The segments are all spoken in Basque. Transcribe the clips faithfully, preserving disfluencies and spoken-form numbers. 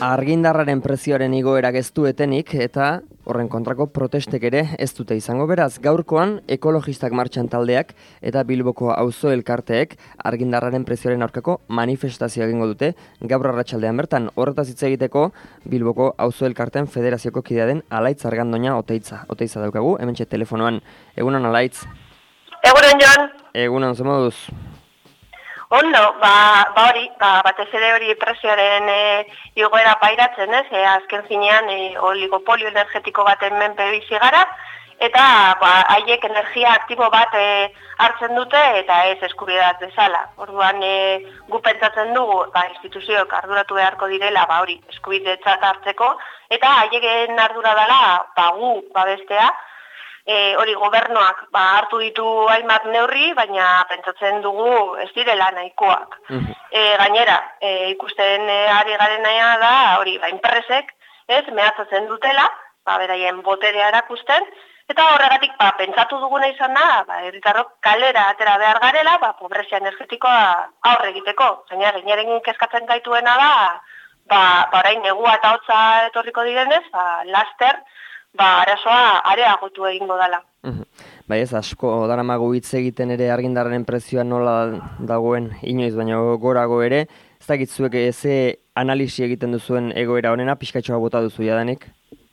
Argindarraren prezioaren igoerak ez du etenik eta horren kontrako protestek ere ez dute izango. Beraz, gaurkoan ekologistak martxan taldeak eta Bilboko auzo elkarteek argindarraren prezioaren aurkako manifestazioa egingo dute gaur arratsaldean bertan. Horretaz hitz egiteko Bilboko auzo elkarteen federazioko kidea den Alaitz Argandoña Oteitza. Oteitza daukagu, hementxe telefonoan. Egunon, Alaitz. Egunon, Jon. Egunon, ze moduz? Ondo, ba, ba hori, ba, batez ere hori prezioaren e, igoera pairatzen, ez? E, azken finean e, oligopolio energetiko baten menpe bizi gara, eta ba, haiek energia aktibo bat e, hartzen dute eta ez eskubideak bezala. Orduan e, gu pentsatzen dugu, ba, instituzioak arduratu beharko direla, ba hori, eskubidetzat hartzeko, eta haieken ardura dela, ba, gu babestea. E, hori gobernuak ba, hartu ditu hainbat neurri, baina pentsatzen dugu ez direla nahikoak. Mhm. E, gainera, e, ikusten e, ari garenea da, hori ba, enpresek ez mehatzatzen dutela, ba, beraien boterea erakusten, eta horregatik ba, pentsatu duguna izan da, ba, herritarrok kalera atera behar garela, ba, pobrezia energetikoa aurre egiteko. Gainera, gaineren kezkatzen gaituena da, ba, ba, orain negua eta hotza etorriko direnez, ba, laster, ba, arazoa areagotu egingo dela. Mhm. Bai ez, asko daramagu hitz egiten ere argindarraren prezioa nola dagoen inoiz, baina gorago ere. Ez dakit zuek ze analisi egiten duzuen egoera honena, pixkatxoa bota duzu jadanik?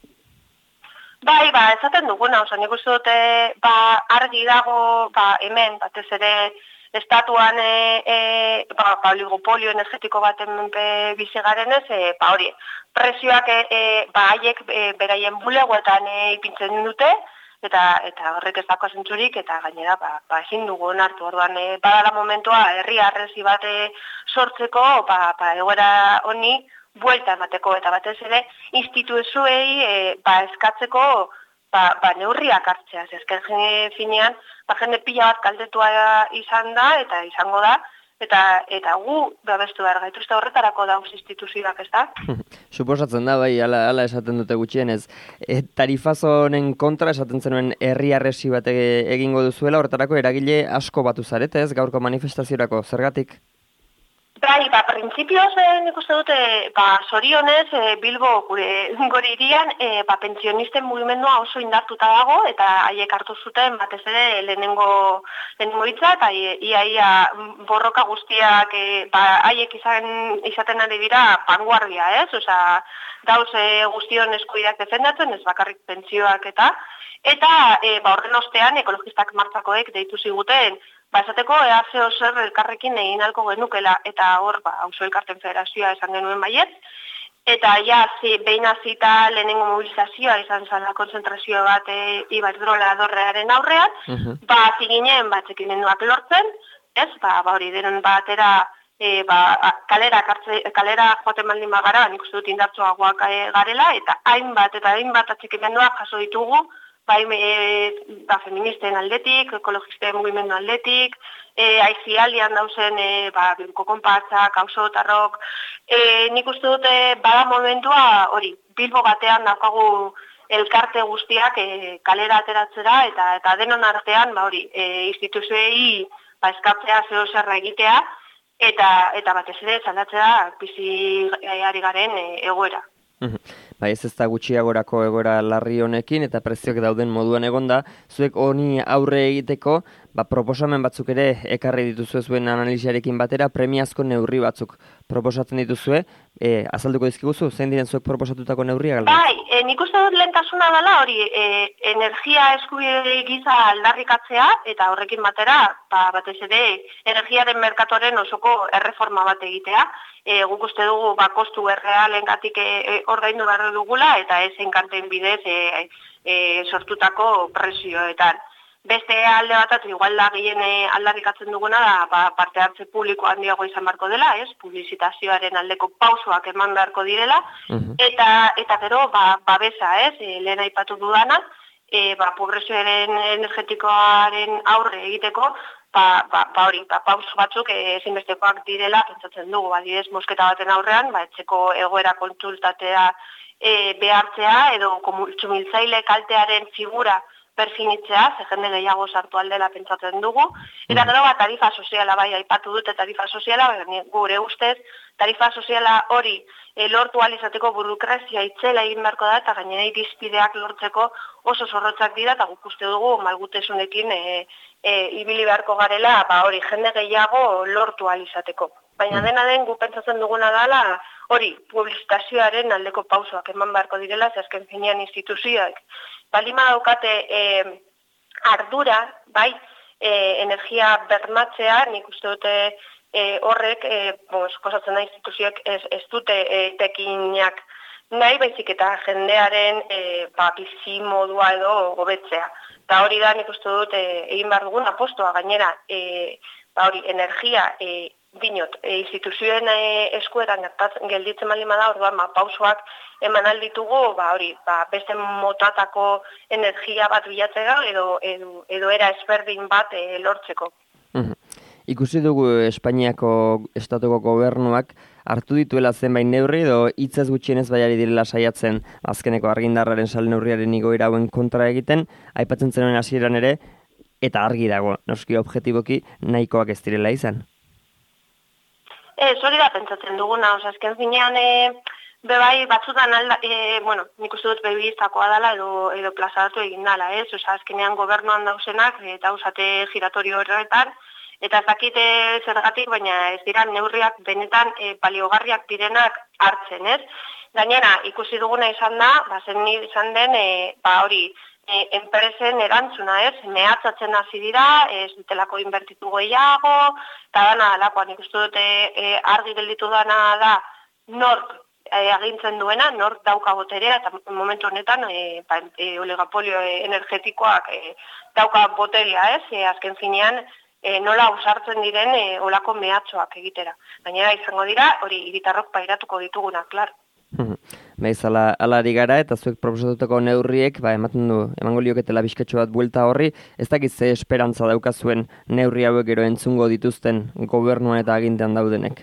Bai, ba, esaten duguna, oso nik uste dute, ba, argi dago, ba, hemen, batez ere, estatuan e, e, ba, ba, oligopolio energetiko baten menpe bizi garenez, e, ba, hori, prezioak e, e, ba, haiek e, beraien bulegoetan e, ipintzen dute, eta eta horrek ez dako zentzurik, eta gainera, ba, ba, ezin dugu onartu, orduan, e, badala momentua, herri arrezi bat e, sortzeko, ba, ba, egoera honi, buelta emateko, eta batez ere, instituzioei e, ba, eskatzeko, ba, ba, neurriak hartzea. Ezken finean, ba, jende pila bat kaltetua izan da, eta izango da, eta eta gu babestu behar gaituzte horretarako dauz instituzioak, ez da? Suposatzen da, bai, ala, ala esaten dute gutxienez. E, tarifazo honen kontra esaten zenuen herri arresi bat e, egingo duzuela, horretarako eragile asko batu zarete, ez, gaurko manifestaziorako, zergatik? Bai, ba, printzipioz eh, nik uste dute, ba, zorionez, eh, Bilbo gure gori irian, eh, ba, pentsionisten mugimendua oso indartuta dago, eta haiek hartu zuten, batez ere, lehenengo, lehenengo hitza, eta ia, ia borroka guztiak, eh, ba, haiek izan, izaten ari dira vanguardia, ez? Osa, dauz eh, guztion eskubideak defendatzen, ez bakarrik pentsioak eta, eta eh, ba, horren ostean, ekologistak martzakoek deitu ziguten, ba, esateko, ea zeo zer elkarrekin egin alko genukela, eta hor, ba, auzo elkarten federazioa esan genuen baiet, eta ja, zi, behin azita lehenengo mobilizazioa izan zala konzentrazio bat e, Iberdrola dorrearen aurrean, Mhm. ba, ziginen, ba, txekimenduak lortzen, ez, ba, ba hori denen batera, e, ba, kalera, kartze, kalera joaten baldin bagara, nik uste dut indartsuagoak e, garela, eta hainbat, eta hainbat atxikimenduak jaso ditugu, bai, e, ba, feministen aldetik, ekologisten mugimendu aldetik, e, aizialdian dauzen, e, ba, Bilboko konpatzak, auzotarrok, e, nik uste dute bada momentua, hori, Bilbo batean daukagu elkarte guztiak e, kalera ateratzera, eta eta denon artean, ba, hori, e, instituzioei ba, eskatzea zeo zerra egitea, eta eta batez ere zaldatzea bizi ari garen e, egoera. Bai, ez ez da gutxiagorako egoera larri honekin eta prezioak dauden moduan egonda, zuek honi aurre egiteko, ba, proposamen batzuk ere ekarri dituzue zuen analisiarekin batera, premiazko neurri batzuk proposatzen dituzue, e, azalduko dizkiguzu, zein diren zuek proposatutako neurriak? Bai, e, nik uste dut lehentasuna dela hori e, energia eskubide giza aldarrikatzea, eta horrekin batera, ba, batez ere, energiaren merkatuaren osoko erreforma bat egitea, e, guk uste dugu ba, kostu errealengatik e, e, ordaindu behar dugula, eta ez enkanten bidez e, e, sortutako prezioetan. Beste alde batat, igual da gehien aldarrikatzen duguna da, ba, parte hartze publiko handiago izan beharko dela, ez? Publizitazioaren aldeko pausoak eman beharko direla, Mhm. eta eta gero, ba, babesa, ez? E, lehen aipatu dudana, e, ba, pobrezioaren energetikoaren aurre egiteko, ba, ba, ba hori, ba, pauso batzuk e, ezinbestekoak direla, pentsatzen dugu, adibidez, mosketa baten aurrean, ba, etxeko egoera kontsultatea e, behartzea, edo kontsumitzaile kaltearen figura perfinitzea, ze jende gehiago sartu aldela pentsatzen dugu, eta gero bat tarifa soziala bai aipatu dute tarifa soziala, baina gure ustez tarifa soziala hori e, lortu ahal izateko burokrazia itzela egin beharko da, eta gainera irizpideak lortzeko oso zorrotzak dira, eta guk uste dugu malgutesunekin e, e, ibili beharko garela, ba hori jende gehiago lortu ahal izateko. Baina dena den gu pentsatzen duguna dela, hori publizitazioaren aldeko pausoak eman beharko direla, ze azken finean instituzioak balima daukate e, ardura, bai, e, energia bermatzea, nik uste dute e, horrek, e, bo, eskosatzen da instituzioek ez, ez dute e, tekinak nahi, baizik eta jendearen e, ba, bizi modua edo gobetzea. Eta hori da nik uste dut e, egin behar dugun apostoa gainera, e, ba, hori, energia e, dinot, e, instituzioen e, eskuetan gelditzen malima da, orduan, ba, pausoak eman alditugu, ba, hori, ba, beste motatako energia bat bilatzea edo, edo, edo era ezberdin bat e, lortzeko. Mhm. Ikusi dugu Espainiako estatuko gobernuak hartu dituela zenbait neurri edo hitzez gutxienez baiari direla saiatzen azkeneko argindarraren sal neurriaren igoera hauen kontra egiten, aipatzen zenuen hasieran ere, eta argi dago, noski objektiboki nahikoak ez direla izan. Ez, hori da pentsatzen duguna, oza, azken finean, e, bebai, batzutan, alda, e, bueno, nik uste dut bebistakoa dela edo, edo plazaratu egin dela, ez? Oza, azkenean gobernuan dauzenak, eta usate giratorio horretan, eta ez dakite zergatik, baina ez dira neurriak benetan e, baliogarriak direnak hartzen, ez? Gainera, ikusi duguna izan da, ba, zen izan den, e, ba, hori, E, enpresen erantzuna, ez, mehatzatzen hasi dira, ez dutelako inbertitu gehiago, eta dana alakoa, nik uste dute e, argi gelditu dana da nork e, agintzen duena, nork dauka boterea, eta momentu honetan e, ba, e, oligopolio energetikoak e, dauka boterea, ez, e, azken finean e, nola usartzen diren e, olako mehatzoak egitera. Gainera izango dira, hori hiritarrok pairatuko ditugunak, klar. Baiz, ala, alari gara eta zuek proposatutako neurriek, ba, ematen du, emango lioketela bizkatxo bat buelta horri, ez dakit ze esperantza daukazuen neurri hauek gero entzungo dituzten gobernuan eta agintean daudenek?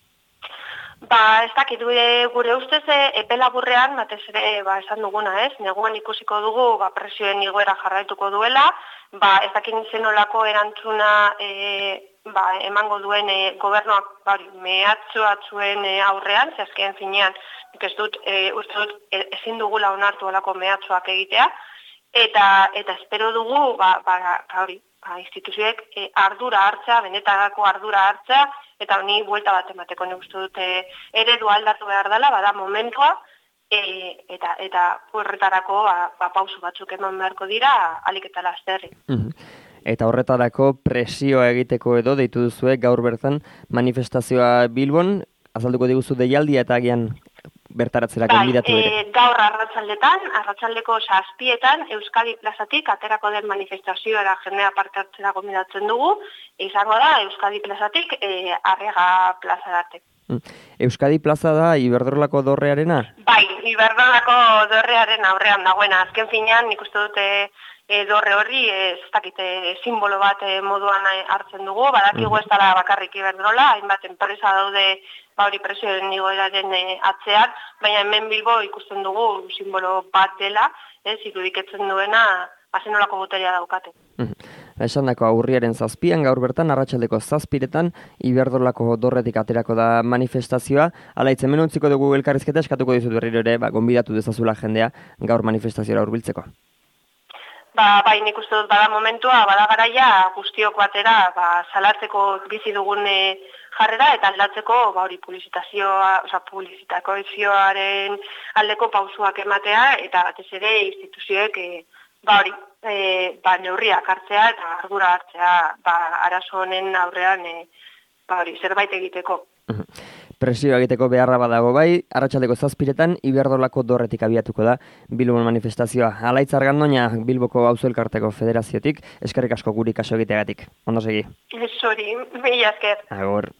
Ba, ez dakit, gure, gure ustez epe laburrean, batez ere, ba, esan duguna, ez? Neguan ikusiko dugu, ba, presioen igoera jarraituko duela, ba, ez dakit zenolako erantzuna e, ba, emango duen e, gobernuak, ba, mehatxoatzuen e, aurrean, ze azken finean, nik ez dut, e, uste dut, e, ezin dugula onartu alako mehatxoak egitea, eta, eta espero dugu, ba, ba, ba hori, ba, instituzioek e, ardura hartzea, benetako ardura hartzea, eta honi buelta bat emateko nik uste dute eredu aldatu behar dela, bada momentua, e, eta eta horretarako ba, ba, pausu batzuk eman beharko dira, alik eta lasterri. Eta horretarako presioa egiteko edo deitu duzue gaur bertan manifestazioa Bilbon, azalduko diguzu deialdia eta agian bertaratzera gonbidatu ere. E, gaur arratsaldetan, arratsaldeko zazpietan, Euskadi plazatik aterako den manifestazioa jendea parte hartzera gonbidatzen dugu, izango da Euskadi plazatik e, Arriaga plazarate. Euskadi plaza da Iberdrolako dorrearena? Bai, Iberdrolako dorrearen aurrean dagoena. Azken finean nik uste dute e, dorre horri ez dakite simbolo bat e, moduan hartzen dugu, badakigu ez dela bakarrik Iberdrola, hainbat enpresa daude ba hori presioen igoeraren e, atzean, baina hemen Bilbo ikusten dugu simbolo bat dela, ez irudiketzen duena azenolako boterea daukate. Esandako aurriaren zazpian, gaur bertan, arratsaldeko zazpiretan, Iberdrolako dorretik aterako da manifestazioa. Hala, hemen utziko dugu elkarrizketa, eskatuko dizut berriro ere, ba, gonbidatu dezazula jendea gaur manifestazioa hurbiltzeko. Ba, bai, nik uste dut bada momentua, bada garaia guztiok batera ba, salatzeko bizi dugun e, jarrera eta aldatzeko ba, hori publizitazioa, oza, publizitazioaren aldeko pausuak ematea eta batez ere instituzioek e, ba, hori, e, ba, neurriak hartzea eta ardura hartzea ba, arazo honen aurrean e, ba, hori, zerbait egiteko. Presioa egiteko beharra badago bai, arratsaldeko zazpiretan Iberdrolako dorretik abiatuko da Bilbon manifestazioa. Alaitz Argandoña, Bilboko Auzo Elkarteko Federaziotik, eskerrik asko guri kaso egiteagatik. Ondo segi. Ez hori, mila esker. Agur.